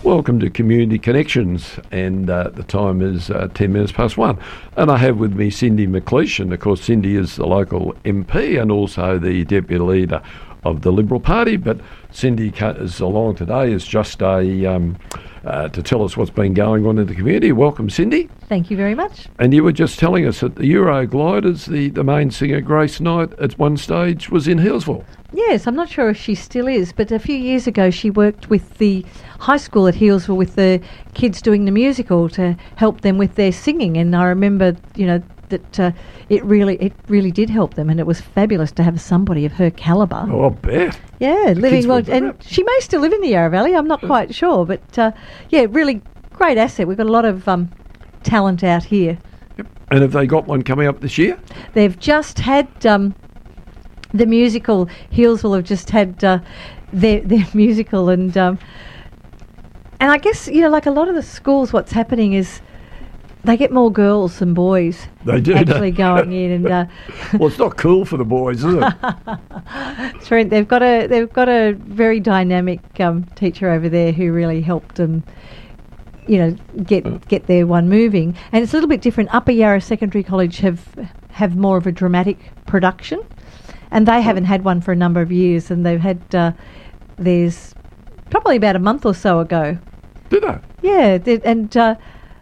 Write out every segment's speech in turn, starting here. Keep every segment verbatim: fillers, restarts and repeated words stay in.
Welcome to Community Connections, and uh, the time is uh, ten minutes past one. And I have with me Cindy McLeish, and of course Cindy is the local M P and also the Deputy Leader of the Liberal Party. But Cindy is along today as just a um, uh, to tell us what's been going on in the community. Welcome, Cindy. Thank you very much. And you were just telling us that the Eurogliders, the, the main singer Grace Knight, at one stage was in Healesville. Yes, I'm not sure if she still is, but a few years ago she worked with the high school at Healesville with the kids doing the musical to help them with their singing. And I remember, you know, that uh, it really it really did help them, and it was fabulous to have somebody of her calibre. Oh, I bet. Yeah, The living kids well, were and brilliant. she may still live in the Yarra Valley. I'm not quite sure, but uh, yeah, really great asset. We've got a lot of um, talent out here. Yep. And have they got one coming up this year? They've just had um, the musical. Healesville have just had uh, their their musical, and um, and I guess, you know, like a lot of the schools, what's happening is they get more girls than boys They do. actually going in, and uh, Well, it's not cool for the boys, is it? Trent, they've got a they've got a very dynamic um, teacher over there who really helped them, you know, get get their one moving. And it's a little bit different. Upper Yarra Secondary College have have more of a dramatic production, and they haven't had one for a number of years. And they've had uh, theirs probably about a month or so ago. Did they? Yeah, they, and uh,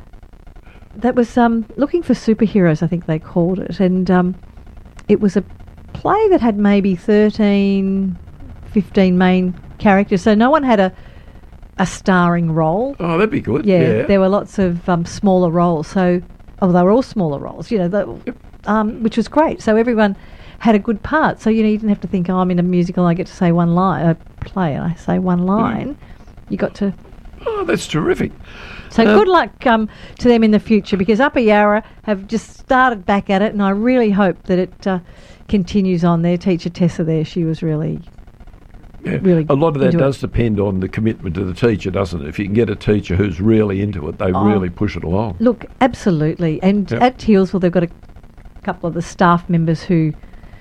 that was um, Looking for Superheroes, I think they called it, and um, it was a play that had maybe thirteen, fifteen main characters, so no one had a a starring role. Oh, that'd be good. Yeah, Yeah. there were lots of um, smaller roles, so oh, they were all smaller roles, you know, the, Yep. um, which was great. So everyone had a good part. So, you know, you didn't have to think, oh, I'm in a musical and I get to say one line, a play, and I say one line. You got to. Oh, that's terrific. So Um, good luck um, to them in the future, because Upper Yarra have just started back at it, and I really hope that it uh, continues on. Their teacher Tessa there, she was really, Yeah. really A lot of that into it. does depend on the commitment to the teacher, doesn't it? If you can get a teacher who's really into it, they Oh. really push it along. Look, absolutely. And Yep. at Healesville, they've got a couple of the staff members who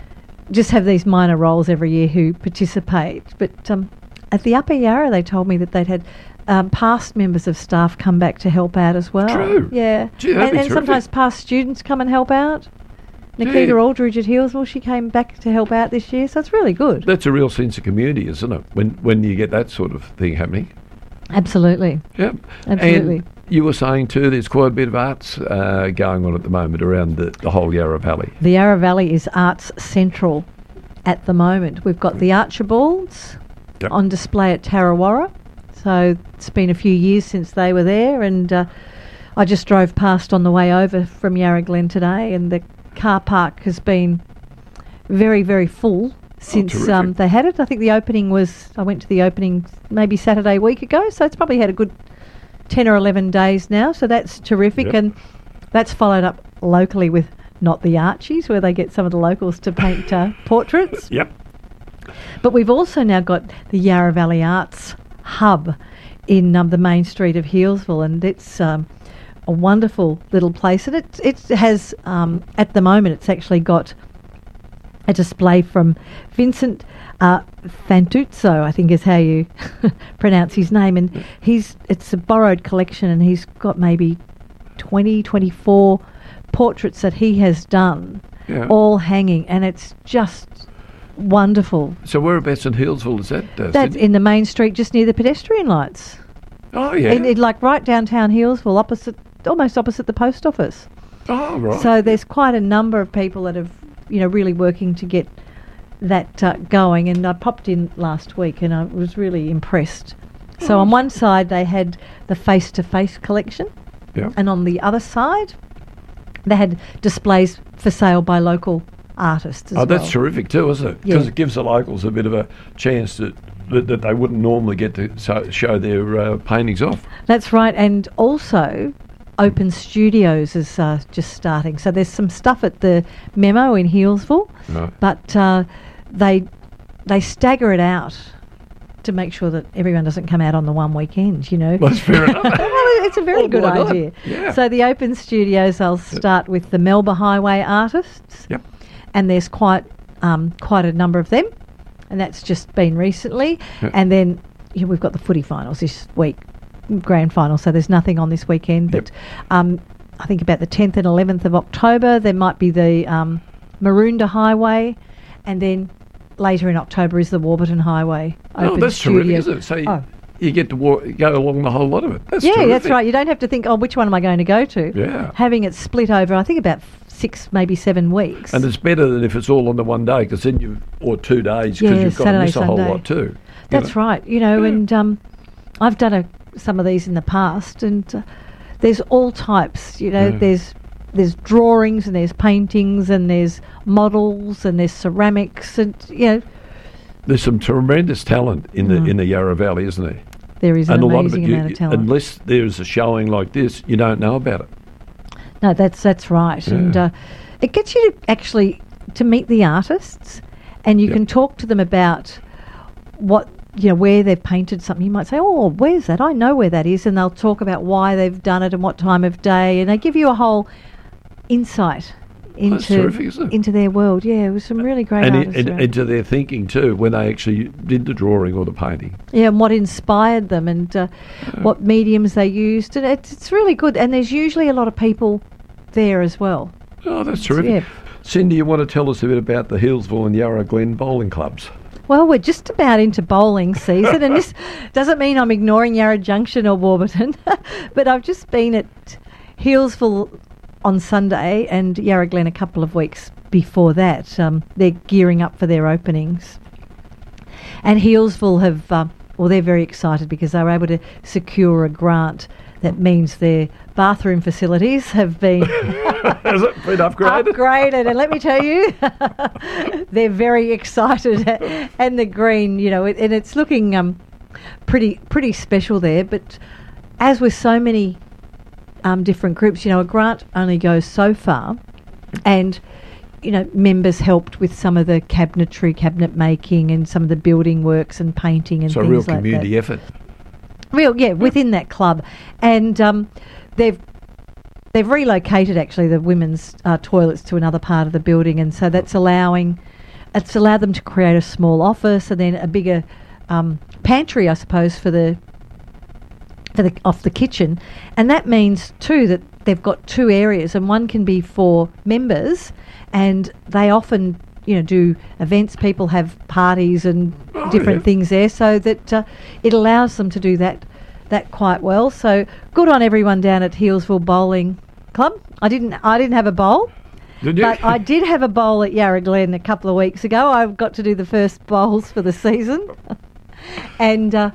just have these minor roles every year who participate. But um, at the Upper Yarra, they told me that they'd had um, past members of staff come back to help out as well. True. Yeah. Gee, that'd and be and terrific. sometimes past students come and help out. Nikita Gee. Aldridge at Healesville, she came back to help out this year, so it's really good. That's a real sense of community, isn't it? When when you get that sort of thing happening. Absolutely. Yeah. Absolutely. And you were saying too, there's quite a bit of arts uh, going on at the moment around the, the whole Yarra Valley. The Yarra Valley is arts central at the moment. We've got the Archibalds Yep. on display at Tarrawarra. So it's been a few years since they were there, and uh, I just drove past on the way over from Yarra Glen today, and the car park has been very, very full since terrific. um, they had it. I think the opening was, I went to the opening maybe Saturday week ago, so it's probably had a good ten or eleven days now, so that's terrific. Yep. And that's followed up locally with Not the Archies, where they get some of the locals to paint uh, portraits. Yep. But we've also now got the Yarra Valley Arts Hub in um, the main street of Healesville, and it's um, a wonderful little place. And it, it has, um, at the moment, it's actually got a display from Vincent uh, Fantuzzo, I think is how you pronounce his name. And he's it's a borrowed collection, and he's got maybe twenty, twenty-four portraits that he has done, Yeah. all hanging, and it's just wonderful. So whereabouts in Healesville is that? Uh, That's Sydney? in the main street, just near the pedestrian lights. Oh, yeah. In, in, like right downtown Healesville, opposite, almost opposite the post office. oh, right. So there's quite a number of people that have, you know, really working to get that uh, going. And I popped in last week, and I was really impressed. So Oh, on one side they had the face-to-face collection, yeah. and on the other side they had displays for sale by local artists as Oh, that's well. terrific too, isn't it? Because Yeah. it gives the locals a bit of a chance to, that, that they wouldn't normally get to so, show their uh, paintings off. That's right, and also Open Studios is uh, just starting. So there's some stuff at the Memo in Healesville, Right. but uh, they they stagger it out to make sure that everyone doesn't come out on the one weekend, you know. Well, that's fair enough. Well, it's a very Well, good why not? idea. Yeah. So the Open Studios, I'll start with the Melba Highway artists. Yep. And there's quite um, quite a number of them, and that's just been recently. Yep. And then you know, we've got the footy finals this week grand final, so there's nothing on this weekend. Yep. But um, I think about the tenth and eleventh of October, there might be the um, Maroondah Highway, and then later in October is the Warburton Highway. Oh, Open that's studio. terrific, isn't it? So you, Oh. you get to walk, go along the whole lot of it. That's Yeah, terrific. that's right. You don't have to think, oh, which one am I going to go to? Yeah. Having it split over, I think about six, maybe seven weeks. And it's better than if it's all on the one day, because then you or two days, because Yeah, you've got Saturday, to miss a whole Sunday. lot too. you That's know. right. You know, Yeah. and um, I've done a, some of these in the past, and uh, there's all types. You know, Yeah. there's there's drawings, and there's paintings, and there's models, and there's ceramics, and you know, There's some tremendous talent in the Mm. in the Yarra Valley, isn't there? there is an and a lot of amazing it, you, amount of talent. unless there's a showing like this, you don't know about it. No, that's that's right, and Yeah. uh, it gets you to actually to meet the artists, and you Yep. can talk to them about what you know where they've painted something. You might say, "Oh, where's that? I know where that is," and they'll talk about why they've done it and what time of day, and they give you a whole insight That's into terrific, isn't it? into their world. Yeah, it was some really great And, artists in, and around. into their thinking too, when they actually did the drawing or the painting. Yeah, and what inspired them, and uh, what mediums they used, and it's it's really good. And there's usually a lot of people there as well. Oh, that's terrific. Yeah. Cindy, you want to tell us a bit about the Healesville and Yarra Glen bowling clubs? Well, we're just about into bowling season, and this doesn't mean I'm ignoring Yarra Junction or Warburton, but I've just been at Healesville on Sunday and Yarra Glen a couple of weeks before that. Um, they're gearing up for their openings. And Healesville have, uh, well, they're very excited because they were able to secure a grant that means their bathroom facilities have been Has it been upgraded? upgraded, and let me tell you, they're very excited. And the green, you know, it, and it's looking um, pretty pretty special there. But as with so many um, different groups, you know, a grant only goes so far, and you know, members helped with some of the cabinetry, cabinet making, and some of the building works and painting and So a things real like that. community effort. Real, yeah, within that club, and um, they've they've relocated actually the women's uh, toilets to another part of the building, and so that's allowing it's allowed them to create a small office and then a bigger um, pantry, I suppose, for the for the off the kitchen, and that means too that they've got two areas, and one can be for members, and they often you know do events. People have parties and Oh, different yeah. things there, so that uh, it allows them to do that that quite well. So good on everyone down at Healesville Bowling Club. I didn't I didn't have a bowl, Did you? but I did have a bowl at Yarra Glen a couple of weeks ago. I got to do the first bowls for the season, and uh,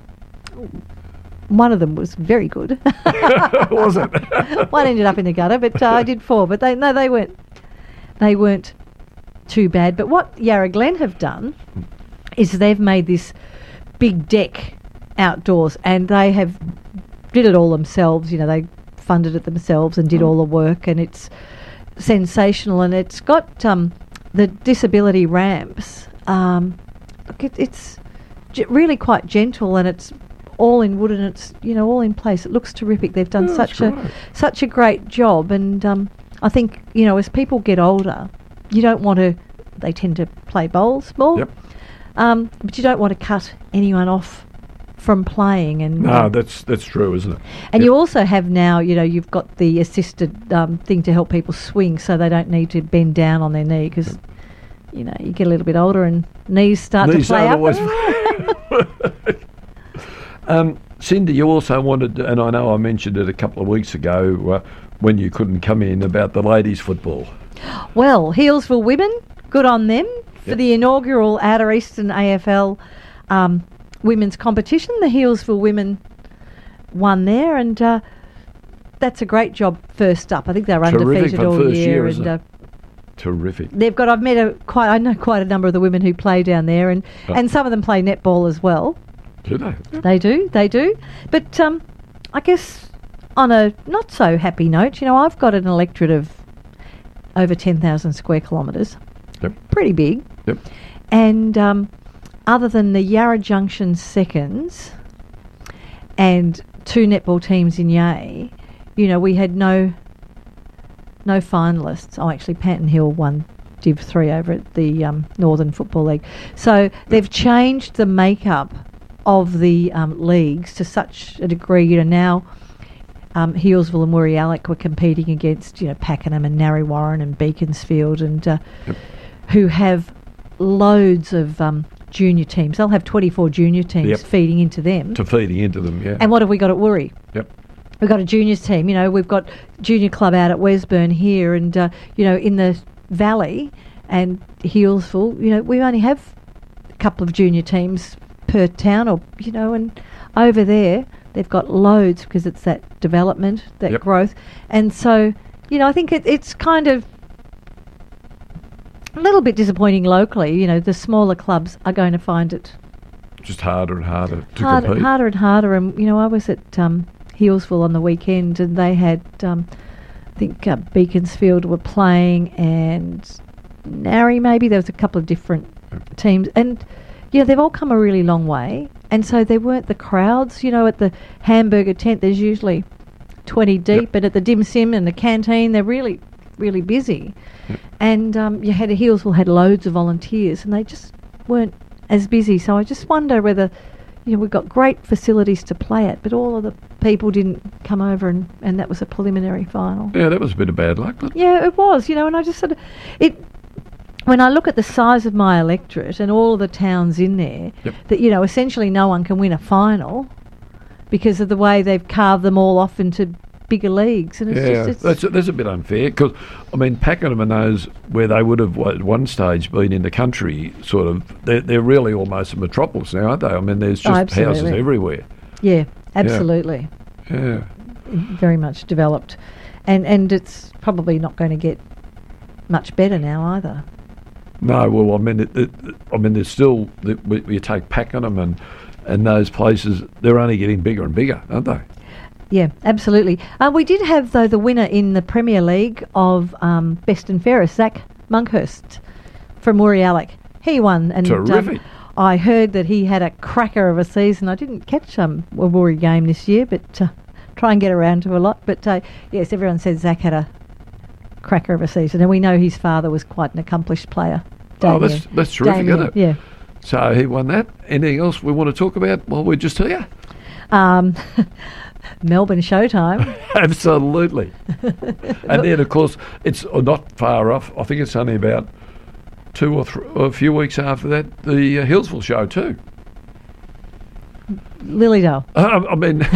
one of them was very good. Was it? One ended up in the gutter, but uh, I did four. But they no, they weren't they weren't too bad. But what Yarra Glen have done is they've made this big deck outdoors, and they have did it all themselves. You know, they funded it themselves and did all the work, and it's sensational. And it's got um, the disability ramps. Um, look, it, it's g- really quite gentle, and it's all in wood, and it's you know all in place. It looks terrific. They've done Oh, such that's a great. such a great job, and um, I think you know as people get older, you don't want to. They tend to play bowls more. Yep. Um, but you don't want to cut anyone off from playing, and No, um, that's that's true, isn't it? and Yep. you also have now, you know, you've got the assisted um, thing to help people swing, so they don't need to bend down on their knee because, you know, you get a little bit older and knees start Knees to play don't up. always- um, Cindy, you also wanted, and I know I mentioned it a couple of weeks ago uh, when you couldn't come in, about the ladies' football. Well, Healesville women, good on them for Yep. the inaugural Outer Eastern A F L um, women's competition. The Healesville women won there, and uh, that's a great job. First up, I think they're Terrific undefeated for all first year, year, and isn't uh, it? Terrific. they've got. I've met a quite. I know quite a number of the women who play down there, and Oh. and some of them play netball as well. Do they? They do, they do. But um, I guess on a not so happy note, you know, I've got an electorate of over ten thousand square kilometres. Yep. Pretty big. Yep. And um, other than the Yarra Junction seconds and two netball teams in Yea, you know, we had no no finalists. Oh, actually, Panton Hill won Div three over at the um, Northern Football League. So they've changed the makeup of the um, leagues to such a degree. You know, now um, Healesville and Murray-Alec were competing against, you know, Pakenham and Narre Warren and Beaconsfield, and uh, Yep. who have loads of um, junior teams. They'll have twenty-four junior teams Yep. feeding into them. To feeding into them, yeah. And what have we got at Woori? Yep. We've got a juniors team. You know, we've got junior club out at Wesburn here, and uh, you know, in the Valley and Healesville, you know, we only have a couple of junior teams per town, or you know, and over there they've got loads because it's that development, that Yep. growth, and so you know, I think it, it's kind of a little bit disappointing locally. You know, the smaller clubs are going to find it Just harder and harder to harder, compete. harder and harder. And you know, I was at um, Healesville on the weekend, and they had, um, I think, uh, Beaconsfield were playing, and Narre maybe. There was a couple of different teams, and you know, they've all come a really long way. And so there weren't the crowds. You know, at the hamburger tent, there's usually twenty deep, Yep. and at the dim sim and the canteen, they're really, really busy. Yep. And um, you had a Healesville had loads of volunteers, and they just weren't as busy. So I just wonder whether, you know, we've got great facilities to play at, but all of the people didn't come over, and, and that was a preliminary final. Yeah, that was a bit of bad luck. But Yeah, it was, you know, and I just sort of, it, when I look at the size of my electorate and all of the towns in there, Yep. that, you know, essentially no one can win a final because of the way they've carved them all off into bigger leagues. And it's yeah, just, it's, that's a, that's a bit unfair because, I mean, Pakenham and those where they would have at one stage been in the country, sort of, they're, they're really almost a metropolis now, aren't they? I mean, there's Oh, just houses absolutely. everywhere. yeah, absolutely. Yeah. Very much developed. And, and it's probably not going to get much better now either. No, well, I mean, it, it, I mean, there's still, the, we- you take Pakenham and, and those places, they're only getting bigger and bigger, aren't they? Yeah, absolutely. Uh, we did have, though, the winner in the Premier League of um, Best and Fairest, Zach Monkhurst from Murray-Alec. He won. And Terrific. Um, I heard that he had a cracker of a season. I didn't catch um, a Woori game this year, but uh, try and get around to a lot. But uh, yes, everyone said Zach had a cracker of a season, and we know his father was quite an accomplished player. Oh, Damien. that's, that's terrific, Damien, isn't it? Yeah. So he won that. Anything else we want to talk about while we're just here? Um, Melbourne Showtime. Absolutely. And then, of course, it's not far off. I think it's only about two or, th- or a few weeks after that, the uh, Healesville show too. Lilydale. Uh, I mean,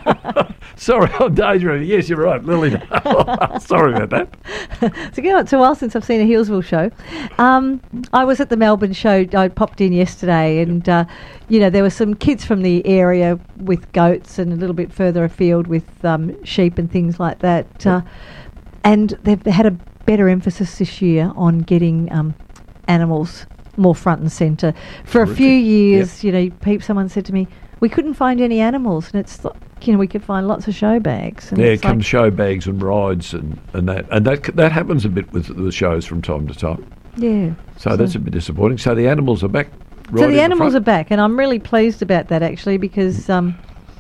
sorry, I'm daydreaming. Yes, you're right, Lilydale. Sorry about that. So, you know, it's a while since I've seen a Healesville show. Um, I was at the Melbourne show. I popped in yesterday, and uh, you know, there were some kids from the area with goats, and a little bit further afield with um, sheep and things like that. Uh, and they've had a better emphasis this year on getting um, animals more front and centre. For a Terrific. few years, you know, peop someone said to me, we couldn't find any animals, and it's like, you know, we could find lots of show bags. And Yeah, it's it comes like, show bags and rides and, and that. And that that happens a bit with the shows from time to time. yeah. So, that's a bit disappointing. So the animals are back. Right So in the animals front. are back, and I'm really pleased about that actually, because um,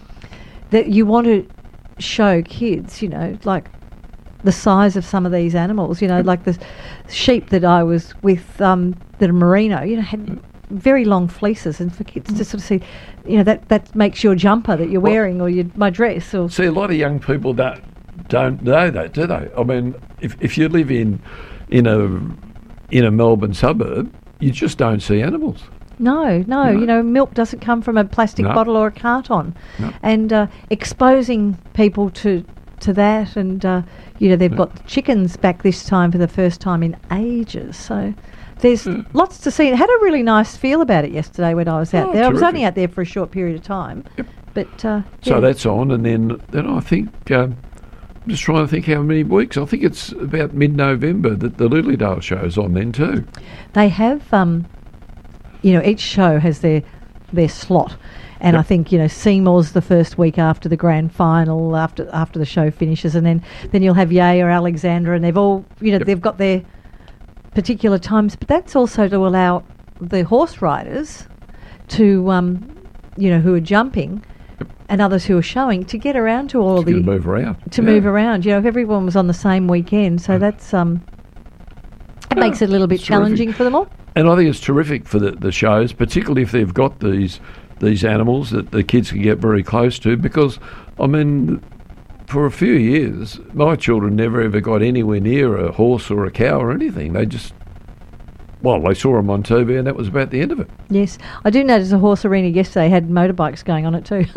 that you want to show kids, you know, like the size of some of these animals. You know, like the sheep that I was with, um, that are merino, you know, had very long fleeces, and for kids to sort of see, you know, that that makes your jumper that you're Well- wearing, or your my dress, or See, a lot of young people don't don't know that, do they? I mean, if if you live in in a in a Melbourne suburb, you just don't see animals. No, no, No. you know, milk doesn't come from a plastic No. bottle or a carton. No. And uh, exposing people to to that, and uh, you know, they've Yeah. got chickens back this time for the first time in ages. So there's Yeah. lots to see. I had a really nice feel about it yesterday when I was out Oh, there. I was only terrific. out there for a short period of time, Yep. but uh, So yeah. that's on, and then then I think um, I'm just trying to think how many weeks. I think it's about mid-November that the Lilydale show's on then too. They have, um, you know, each show has their their slot, and Yep. I think, you know, Seymour's the first week after the grand final, after after the show finishes, and then then you'll have Yay or Alexandra, and they've all, you know, Yep. they've got their particular times, but that's also to allow the horse riders to, um, you know, who are jumping, Yep. and others who are showing, to get around to all To of the move around. to Yeah. move around. You know, if everyone was on the same weekend, so that's um, it makes it a little bit it's terrific. challenging for them all. And I think it's terrific for the, the shows, particularly if they've got these these animals that the kids can get very close to, because, I mean, for a few years, my children never ever got anywhere near a horse or a cow or anything. They just, well, they saw them on T V and that was about the end of it. Yes. I do notice a horse arena yesterday had motorbikes going on it too.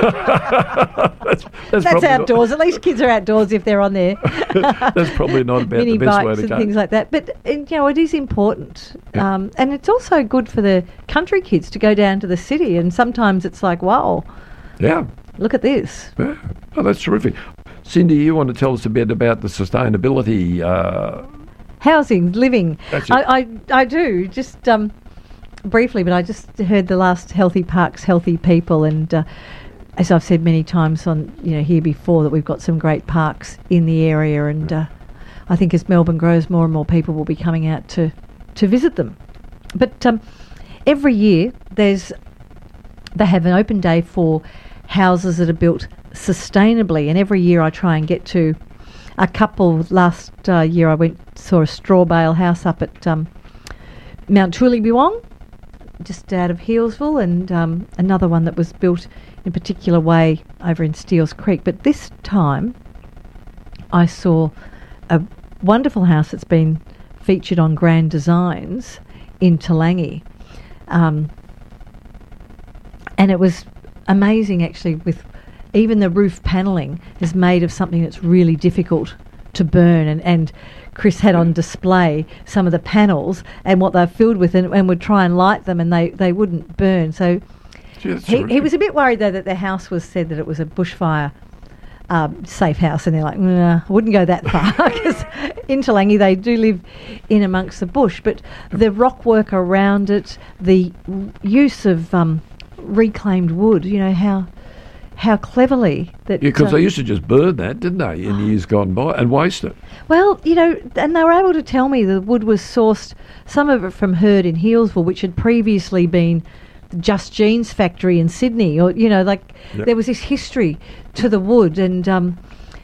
that's that's, that's outdoors. Not, at least kids are outdoors if they're on there. That's probably not about Mini the best bikes way to and go. Things like that. But, uh, you know, it is important. Yeah. Um, and it's also good for the country kids to go down to the city. And sometimes it's like, wow, Yeah. look at this. Yeah. Oh, that's terrific. Cindy, you want to tell us a bit about the sustainability uh, Housing, living. That's it. I, I, I do, just um, briefly, but I just heard the last Healthy Parks, Healthy People, and uh, as I've said many times on you know here before, that we've got some great parks in the area, and uh, I think as Melbourne grows, more and more people will be coming out to, to visit them. But um, every year there's they have an open day for houses that are built sustainably, and every year I try and get to a couple. Last uh, year I went saw a straw bale house up at um, Mount Tulibiwong, just out of Healesville, and um, another one that was built in a particular way over in Steeles Creek. But this time I saw a wonderful house that's been featured on Grand Designs in Talangi, um, and it was amazing actually. With even the roof panelling is made of something that's really difficult to burn, and, and Chris had on display some of the panels and what they're filled with, and, and would try and light them, and they, they wouldn't burn. So Gee, that's he, he terrific. was a bit worried though that the house was said that it was a bushfire um, safe house, and they're like, nah, I wouldn't go that far, because in Talangi they do live in amongst the bush. But the rock work around it, the r- use of um, reclaimed wood, you know how how cleverly that. Yeah, because uh, they used to just burn that, didn't they, in years gone by, and waste it. Well, you know, and they were able to tell me the wood was sourced, some of it from Herd in Healesville, which had previously been the Just Jeans factory in Sydney, or, you know, like Yep. there was this history to the wood, and um,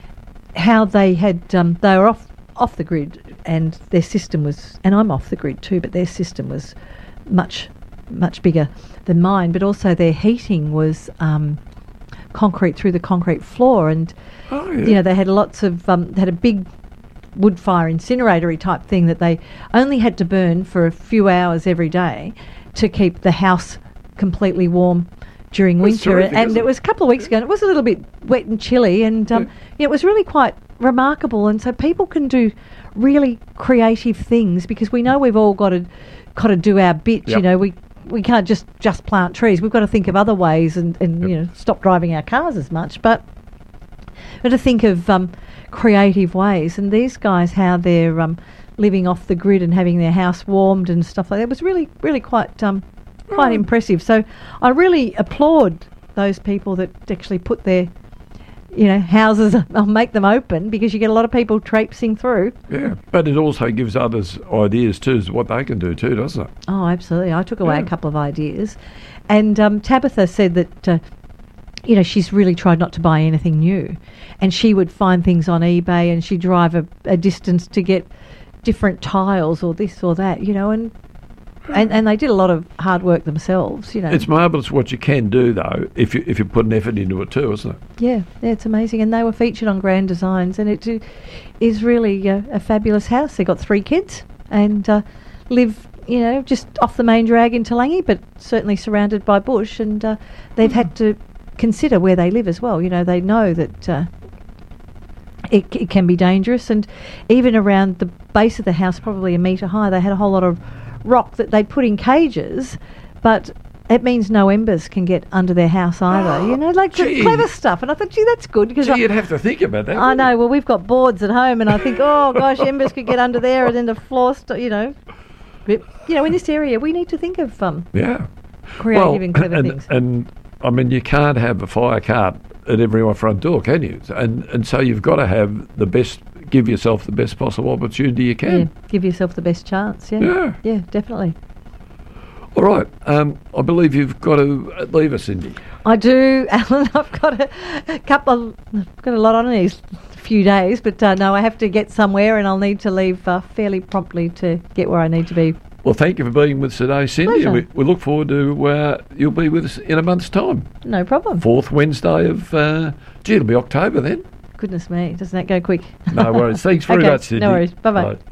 how they had, um, they were off, off the grid, and their system was, and I'm off the grid too, but their system was much, much bigger than mine, but also their heating was um, concrete through the concrete floor, and Oh, yeah. you know, they had lots of, um, they had a big wood fire incinerator type thing that they only had to burn for a few hours every day to keep the house completely warm during That's winter. terrific, And isn't it it? was a couple of weeks ago, and it was a little bit wet and chilly, and um, Yeah. yeah, it was really quite remarkable. And so people can do really creative things, because we know we've all got to got to do our bit. You Yep. know, we we can't just just plant trees. We've got to think of other ways, and, and Yep. you know, stop driving our cars as much. But but to think of um, creative ways, and these guys, how they're um, living off the grid and having their house warmed and stuff like that, was really, really quite um, quite Oh. impressive. So I really applaud those people that actually put their, you know, houses, I'll make them open, because you get a lot of people traipsing through. Yeah, but it also gives others ideas too, as what they can do too, doesn't it? Oh, absolutely. I took away Yeah. a couple of ideas. And um, Tabitha said that, uh, you know, she's really tried not to buy anything new. And she would find things on eBay, and she'd drive a, a distance to get different tiles or this or that, you know, and, and and they did a lot of hard work themselves, you know. It's marvellous what you can do though, if you if you put an effort into it too, isn't it? Yeah, yeah, it's amazing. And they were featured on Grand Designs, and it uh, is really uh, a fabulous house. They've got three kids and uh, live, you know, just off the main drag in Talangi, but certainly surrounded by bush. And uh, they've had to consider where they live as well. You know, they know that uh, it, it can be dangerous. And even around the base of the house, probably a metre high, they had a whole lot of rock that they'd put in cages, but it means no embers can get under their house either. Oh, you know, like the gee. clever stuff. And I thought, gee, that's good, because Gee, I, you'd have to think about that. I wouldn't know. you? Well, we've got boards at home, and I think, oh gosh, embers could get under there, and then the floor, st- you know. But, you know, in this area, we need to think of um, Yeah. creative well, and clever and, things. And I mean, you can't have a fire cart at everyone's front door, can you? And and so you've got to have the best, give yourself the best possible opportunity you Yeah, can. give yourself the best chance. Yeah, Yeah. yeah, definitely. All right. Um, I believe you've got to uh, leave us, Cindy. I do, Alan. I've got a, a couple. Of, I've got a lot on in these few days, but uh, no, I have to get somewhere, and I'll need to leave uh, fairly promptly to get where I need to be Well, thank you for being with us today, Cindy. And we, Pleasure. we look forward to uh, you'll be with us in a month's time. No problem. Fourth Wednesday of, uh, gee, it'll be October then. Goodness me, doesn't that go quick? No worries. Thanks very Okay, much, Cindy. no worries. Bye-bye. Bye.